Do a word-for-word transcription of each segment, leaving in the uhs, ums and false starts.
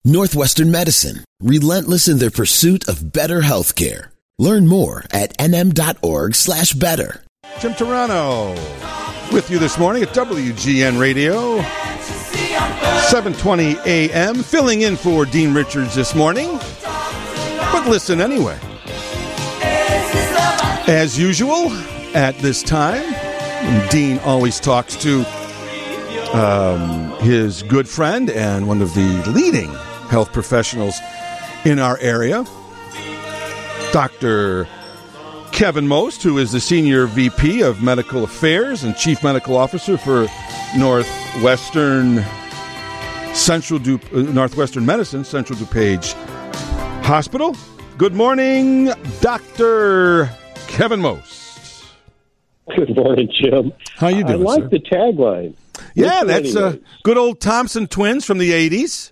Northwestern Medicine, relentless in their pursuit of better healthcare. Learn more at nm.org slash better. Jim Turano with you this morning at W G N Radio, seven twenty a.m., filling in for Dean Richards this morning. But listen anyway. As usual, at this time, Dean always talks to um, his good friend and one of the leading health professionals in our area, Doctor Kevin Most, who is the Senior V P of Medical Affairs and Chief Medical Officer for Northwestern Central du- uh, Northwestern Medicine, Central DuPage Hospital. Good morning, Doctor Kevin Most. Good morning, Jim. How you doing, I like sir? the tagline. Yeah, Listen that's uh, anyways. good old Thompson twins from the eighties.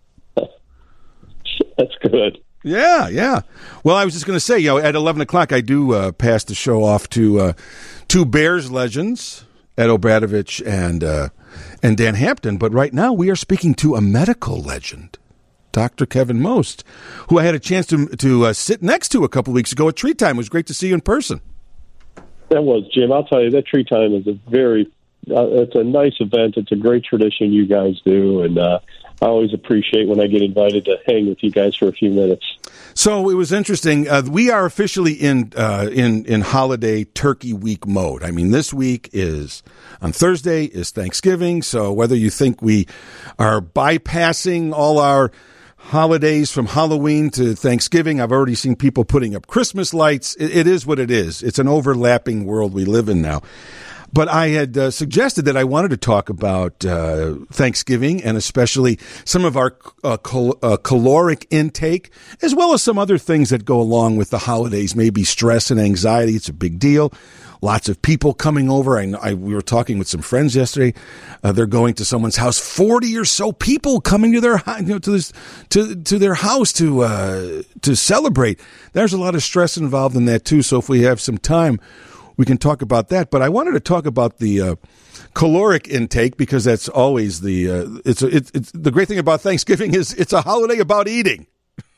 That's good. Yeah, yeah. Well, I was just going to say, you know, at eleven o'clock, I do uh, pass the show off to uh, two Bears legends, Ed Obradovich and uh, and Dan Hampton. But right now, we are speaking to a medical legend, Doctor Kevin Most, who I had a chance to to uh, sit next to a couple weeks ago at Tree Time. It was great to see you in person. That was, Jim. I'll tell you, that Tree Time is a very, uh, it's a nice event. It's a great tradition you guys do, and uh, I always appreciate when I get invited to hang with you guys for a few minutes. So it was interesting. Uh, we are officially in uh, in in holiday turkey week mode. I mean, this week is on Thursday is Thanksgiving. So whether you think we are bypassing all our holidays from Halloween to Thanksgiving, I've already seen people putting up Christmas lights. It, it is what it is. It's an overlapping world we live in now. But I had uh, suggested that I wanted to talk about uh, Thanksgiving and especially some of our uh, cal- uh, caloric intake, as well as some other things that go along with the holidays, maybe stress and anxiety. It's a big deal. Lots of people coming over. I, I we were talking with some friends yesterday. Uh, they're going to someone's house. Forty or so people coming to their you know, to this to to their house to uh, to celebrate. There's a lot of stress involved in that too. So if we have some time, we can talk about that. But I wanted to talk about the uh, caloric intake because that's always the uh, it's, a, it's it's the great thing about Thanksgiving is it's a holiday about eating.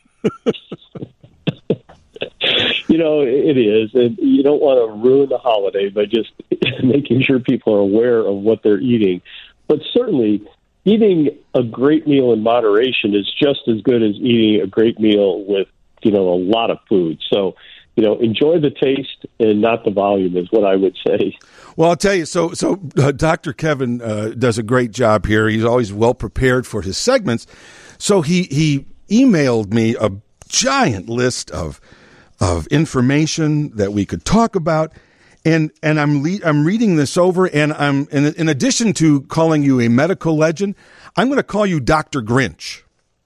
You know, it is. And you don't want to ruin the holiday by just making sure people are aware of what they're eating. But certainly, eating a great meal in moderation is just as good as eating a great meal with, you know, a lot of food. So, you know, enjoy the taste and not the volume is what I would say. Well, I'll tell you, so so uh, Doctor Kevin uh, does a great job here. He's always well prepared for his segments. So he, he emailed me a giant list of of information that we could talk about. And and I'm le- I'm reading this over, and I'm in, in addition to calling you a medical legend, I'm going to call you Doctor Grinch.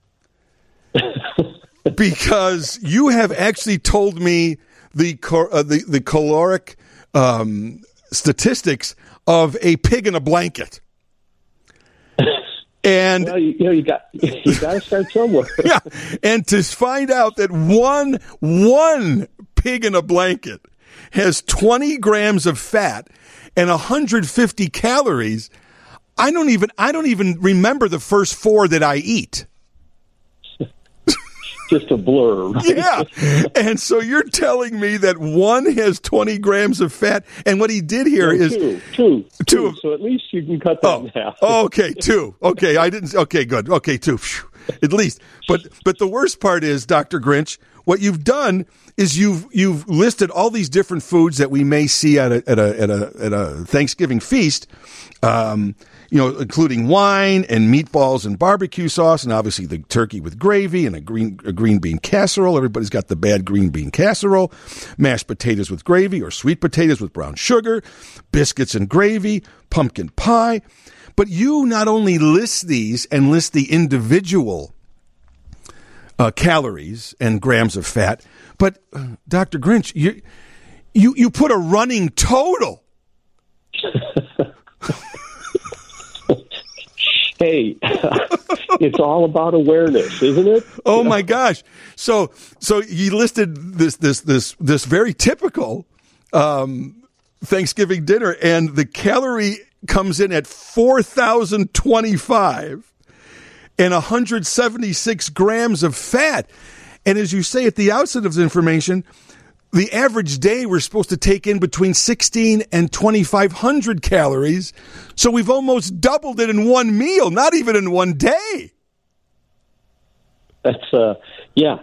Because you have actually told me the uh, the, the caloric um, statistics of a pig in a blanket, and well, you, you know you got you got to start somewhere. Yeah, and to find out that one one pig in a blanket has twenty grams of fat and one hundred fifty calories, I don't even I don't even remember the first four that I eat. Just a blur. Right? Yeah. And so you're telling me that one has twenty grams of fat, and what he did here no, is two, two, two. two. So at least you can cut that oh, in half. Okay, two. Okay, I didn't. Okay, good. Okay, two. Phew. At least. But but the worst part is, Doctor Grinch, what you've done is you've you've listed all these different foods that we may see at a at a at a, at a Thanksgiving feast. Um, you know, including wine and meatballs and barbecue sauce, and obviously the turkey with gravy and a green a green bean casserole. Everybody's got the bad green bean casserole, mashed potatoes with gravy or sweet potatoes with brown sugar, biscuits and gravy, pumpkin pie. But you not only list these and list the individual uh, calories and grams of fat, but uh, Doctor Grinch, you you you put a running total. Hey, it's all about awareness, isn't it? Oh my gosh! So, so you listed this this this this very typical um, Thanksgiving dinner, and the calorie comes in at four thousand twenty-five, and one hundred seventy-six grams of fat. And as you say at the outset of the information, the average day we're supposed to take in between sixteen and twenty-five hundred calories. So we've almost doubled it in one meal, not even in one day. That's, uh, yeah,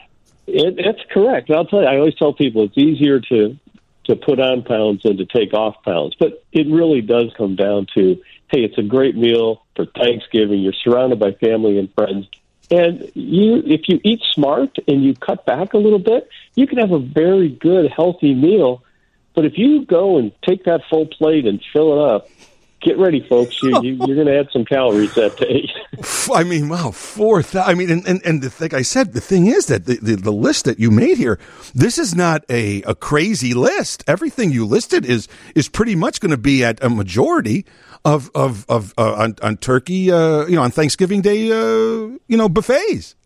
it, that's correct. I'll tell you, I always tell people it's easier to, to put on pounds than to take off pounds. But it really does come down to, hey, it's a great meal for Thanksgiving. You're surrounded by family and friends. And you, if you eat smart and you cut back a little bit, you can have a very good, healthy meal. But if you go and take that full plate and fill it up, get ready, folks. You, you, you're going to add some calories that day. I mean, wow, four thousand. I mean, and, and, and the, like I said, the thing is that the, the, the list that you made here, this is not a, a crazy list. Everything you listed is is pretty much going to be at a majority of of of uh, on, on turkey, uh, you know, on Thanksgiving Day, uh, you know, buffets.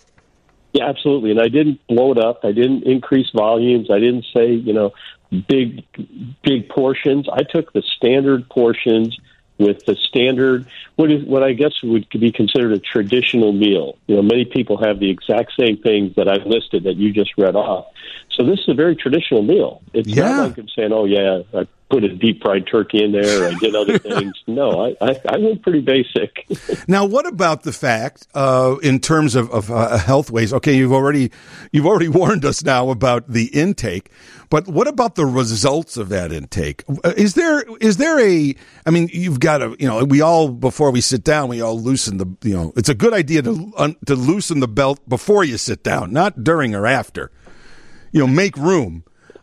Yeah, absolutely. And I didn't blow it up. I didn't increase volumes. I didn't say, you know, big big portions. I took the standard portions with the standard what is what I guess would be considered a traditional meal. You know, many people have the exact same things that I've listed that you just read off. So this is a very traditional meal. It's yeah. not like I'm saying, oh yeah, I put a deep fried turkey in there, I did other things. No, I, I, I went pretty basic. Now, what about the fact, uh, in terms of, of uh, health ways? Okay, you've already you've already warned us now about the intake, but what about the results of that intake? Is there is there a? I mean, you've got to, you know, we all before we sit down, we all loosen the, you know, it's a good idea to un, to loosen the belt before you sit down, not during or after. You know, make room.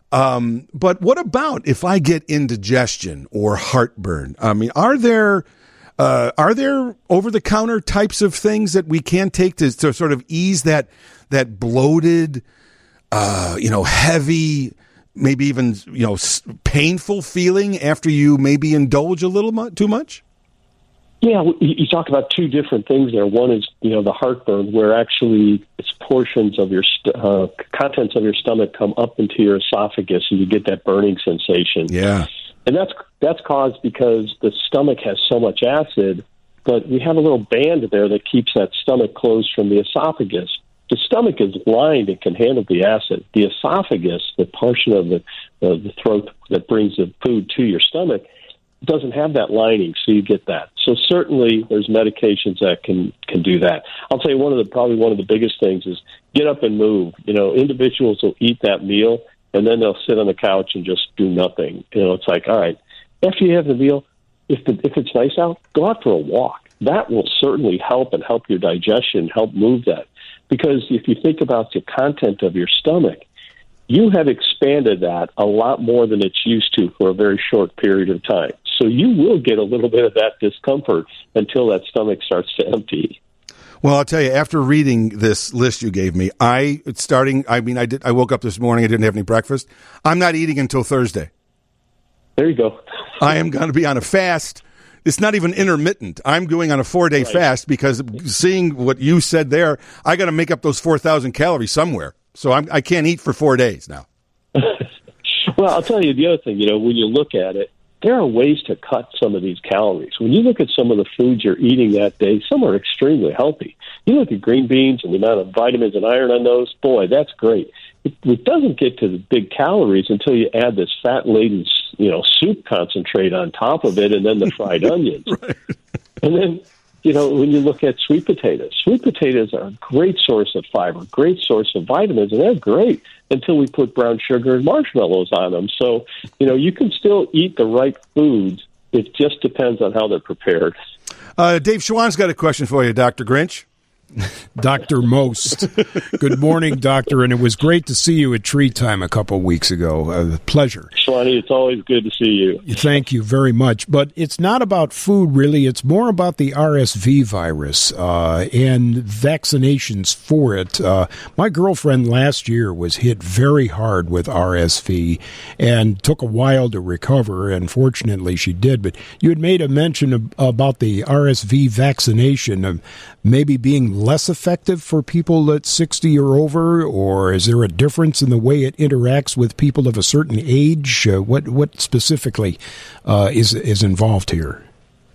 Um, but what about if I get indigestion or heartburn? I mean, are there uh, are there over the counter types of things that we can take to, to sort of ease that that bloated, uh, you know, heavy, maybe even you know painful feeling after you maybe indulge a little mu- too much? Yeah, you talk about two different things there. One is, you know, the heartburn, where actually it's portions of your st- uh, contents of your stomach come up into your esophagus, and you get that burning sensation. Yeah, and that's that's caused because the stomach has so much acid, but we have a little band there that keeps that stomach closed from the esophagus. The stomach is lined and can handle the acid. The esophagus, the portion of the uh, the throat that brings the food to your stomach, doesn't have that lining, so you get that. So certainly there's medications that can, can do that. I'll tell you one of the probably one of the biggest things is get up and move. You know, individuals will eat that meal and then they'll sit on the couch and just do nothing. You know, it's like, all right, after you have the meal, if the, if it's nice out, go out for a walk. That will certainly help and help your digestion, help move that. Because if you think about the content of your stomach, you have expanded that a lot more than it's used to for a very short period of time. So you will get a little bit of that discomfort until that stomach starts to empty. Well, I'll tell you, after reading this list you gave me, I it's starting. I mean, I did. I woke up this morning. I didn't have any breakfast. I'm not eating until Thursday. There you go. I am going to be on a fast. It's not even intermittent. I'm going on a four day right. fast because seeing what you said there, I got to make up those four thousand calories somewhere. So I'm, I can't eat for four days now. Well, I'll tell you the other thing. You know, when you look at it, there are ways to cut some of these calories. When you look at some of the foods you're eating that day, some are extremely healthy. You look at green beans and the amount of vitamins and iron on those, boy, that's great. It, it doesn't get to the big calories until you add this fat-laden, you know, soup concentrate on top of it and then the fried onions. Right. And then, you know, when you look at sweet potatoes, sweet potatoes are a great source of fiber, great source of vitamins, and they're great until we put brown sugar and marshmallows on them. So, you know, you can still eat the right foods. It just depends on how they're prepared. Uh, Dave Schwann's got a question for you, Doctor Grinch. Doctor Most. Good morning, Doctor, and it was great to see you at Tree Time a couple of weeks ago. A pleasure. Schwanny, it's always good to see you. Thank you very much. But it's not about food, really. It's more about the R S V virus uh, and vaccinations for it. Uh, my girlfriend last year was hit very hard with R S V and took a while to recover, and fortunately she did. But you had made a mention of, about the R S V vaccination of maybe being less effective for people that's sixty or over, or is there a difference in the way it interacts with people of a certain age? Uh, what what specifically uh, is is involved here?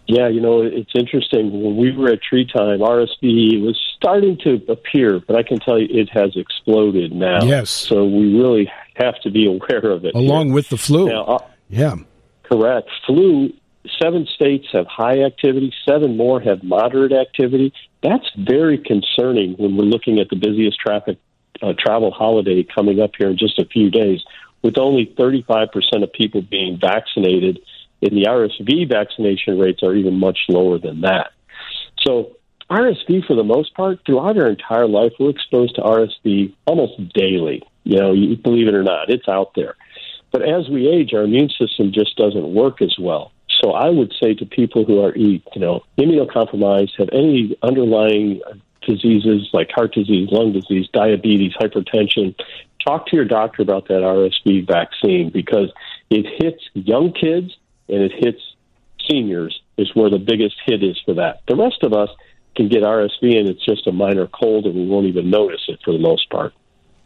Yeah, you know, it's interesting. When we were at Tree Time, R S V was starting to appear, but I can tell you it has exploded now. Yes. So we really have to be aware of it. Along here. with the flu. Now, uh, yeah. Correct. Flu, seven states have high activity, seven more have moderate activity. That's very concerning when we're looking at the busiest traffic uh, travel holiday coming up here in just a few days, with only thirty-five percent of people being vaccinated. And the R S V vaccination rates are even much lower than that. So R S V, for the most part, throughout our entire life, we're exposed to R S V almost daily. You know, you believe it or not, it's out there. But as we age, our immune system just doesn't work as well. So I would say to people who are, you know, immunocompromised, have any underlying diseases like heart disease, lung disease, diabetes, hypertension, talk to your doctor about that R S V vaccine, because it hits young kids and it hits seniors is where the biggest hit is for that. The rest of us can get R S V and it's just a minor cold and we won't even notice it for the most part.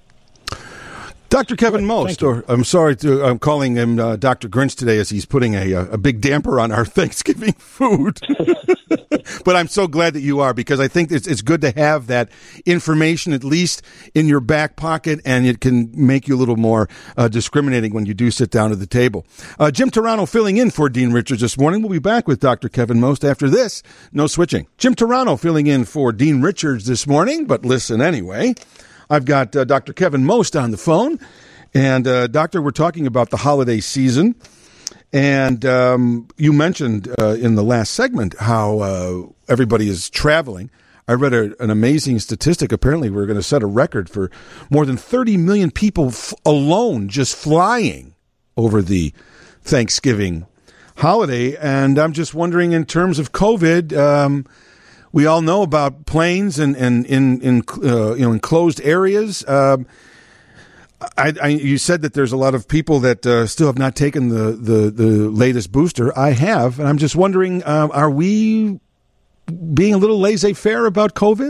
Doctor Kevin Most, or I'm sorry to, I'm calling him uh, Doctor Grinch today as he's putting a, a big damper on our Thanksgiving food. But I'm so glad that you are, because I think it's, it's good to have that information at least in your back pocket, and it can make you a little more uh, discriminating when you do sit down at the table. Uh, Jim Turano filling in for Dean Richards this morning. We'll be back with Doctor Kevin Most after this. No switching. Jim Turano filling in for Dean Richards this morning, but listen anyway. I've got uh, Doctor Kevin Most on the phone. And, uh, Doctor, we're talking about the holiday season. And um, you mentioned uh, in the last segment how uh, everybody is traveling. I read a, an amazing statistic. Apparently, we're going to set a record for more than thirty million people f- alone just flying over the Thanksgiving holiday. And I'm just wondering, in terms of COVID, um, we all know about planes and, and in, in uh, you know, enclosed areas. Um, I, I, you said that there's a lot of people that uh, still have not taken the, the, the latest booster. I have, and I'm just wondering, uh, are we being a little laissez-faire about COVID?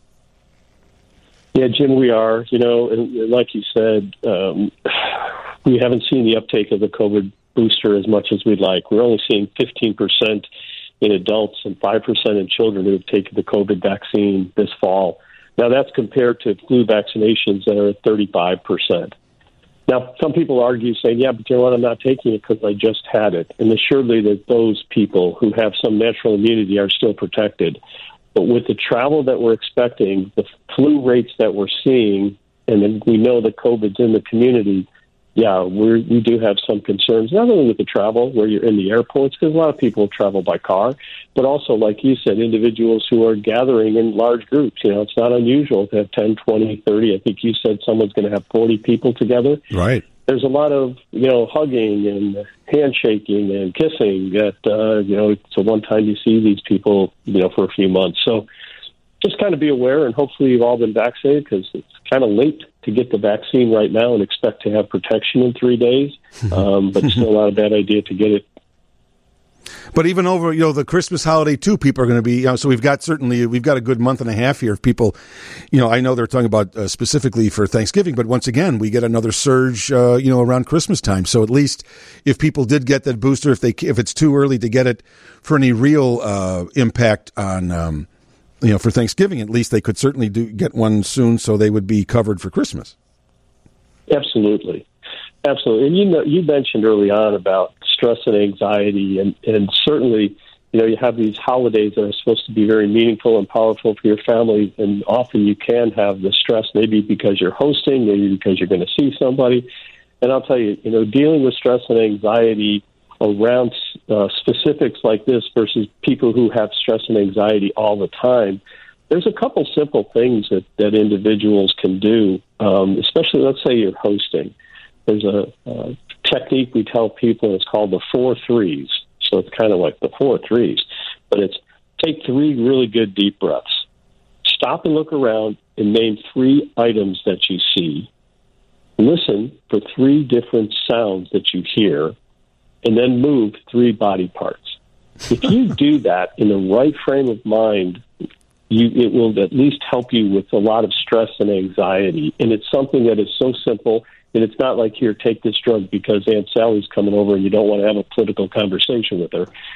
Yeah, Jim, we are. You know, and like you said, um, we haven't seen the uptake of the COVID booster as much as we'd like. We're only seeing fifteen percent in adults and five percent in children who have taken the COVID vaccine this fall. Now, that's compared to flu vaccinations that are at thirty-five percent. Now, some people argue saying, yeah, but you know what, I'm not taking it because I just had it. And assuredly that those people who have some natural immunity are still protected. But with the travel that we're expecting, the flu rates that we're seeing, and then we know that COVID's in the community, yeah, we're, we do have some concerns, not only with the travel where you're in the airports, because a lot of people travel by car, but also, like you said, individuals who are gathering in large groups. You know, it's not unusual to have ten, twenty, thirty. I think you said someone's going to have forty people together. Right. There's a lot of, you know, hugging and handshaking and kissing that, uh, you know, it's a one time you see these people, you know, for a few months. So just kind of be aware, and hopefully you've all been vaccinated, because it's kind of late to get the vaccine right now and expect to have protection in three days. Um, but still not a bad idea to get it. But even over, you know, the Christmas holiday too, people are going to be, you know, so we've got certainly, we've got a good month and a half here of people, you know, I know they're talking about uh, specifically for Thanksgiving, but once again, we get another surge, uh, you know, around Christmas time. So at least if people did get that booster, if they, if it's too early to get it for any real uh, impact on, um, you know, for Thanksgiving, at least they could certainly do get one soon, so they would be covered for Christmas. Absolutely. Absolutely. And you know, you mentioned early on about stress and anxiety, and, and certainly, you know, you have these holidays that are supposed to be very meaningful and powerful for your family, and often you can have the stress, maybe because you're hosting, maybe because you're going to see somebody. And I'll tell you, you know, dealing with stress and anxiety around uh, specifics like this versus people who have stress and anxiety all the time, there's a couple simple things that, that individuals can do, um, especially, let's say you're hosting. There's a, a technique we tell people, it's called the four threes. So it's kind of like the four threes, but it's take three really good deep breaths. Stop and look around and name three items that you see. Listen for three different sounds that you hear, and then move three body parts. If you do that in the right frame of mind, you, it will at least help you with a lot of stress and anxiety. And it's something that is so simple, and it's not like, here, take this drug because Aunt Sally's coming over and you don't want to have a political conversation with her.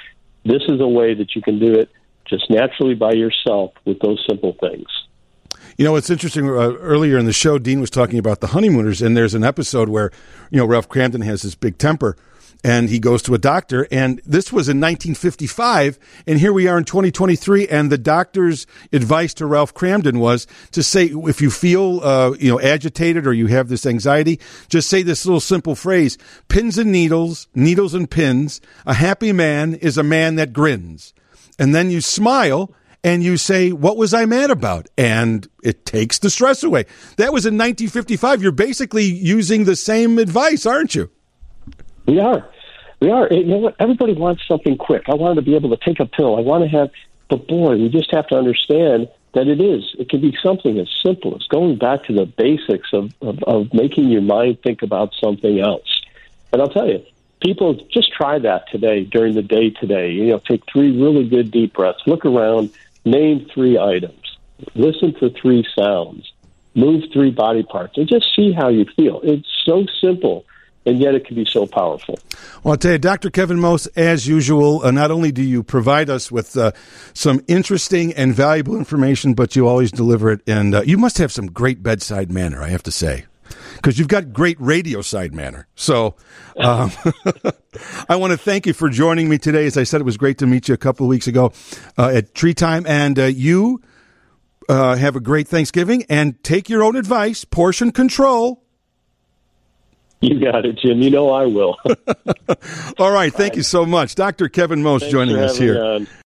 this is a way that you can do it just naturally by yourself with those simple things. You know, it's interesting. Uh, earlier in the show, Dean was talking about the honeymooners, and there's an episode where, you know, Ralph Kramden has this big temper, and he goes to a doctor, and this was in nineteen fifty-five, and here we are in twenty twenty-three, and the doctor's advice to Ralph Kramden was to say, if you feel, uh, you know, agitated or you have this anxiety, just say this little simple phrase: pins and needles, needles and pins. A happy man is a man that grins. And then you smile, and you say, what was I mad about? And it takes the stress away. That was in nineteen fifty-five. You're basically using the same advice, aren't you? We are. We are. You know what? Everybody wants something quick. I want to be able to take a pill. I want to have, but boy, we just have to understand that it is. It can be something as simple as going back to the basics of, of, of making your mind think about something else. And I'll tell you, people just try that today, during the day today. You know, take three really good deep breaths. Look around. Name three items, listen to three sounds, move three body parts, and just see how you feel. It's so simple, and yet it can be so powerful. Well, I'll tell you, Doctor Kevin Most, as usual, uh, not only do you provide us with uh, some interesting and valuable information, but you always deliver it, and uh, you must have some great bedside manner, I have to say, because you've got great radio side manner. So um, I want to thank you for joining me today. As I said, it was great to meet you a couple of weeks ago uh, at Tree Time. And uh, you uh, have a great Thanksgiving, and take your own advice, portion control. You got it, Jim. You know I will. All right. Thank you so much. Doctor Kevin Most Thanks joining us here.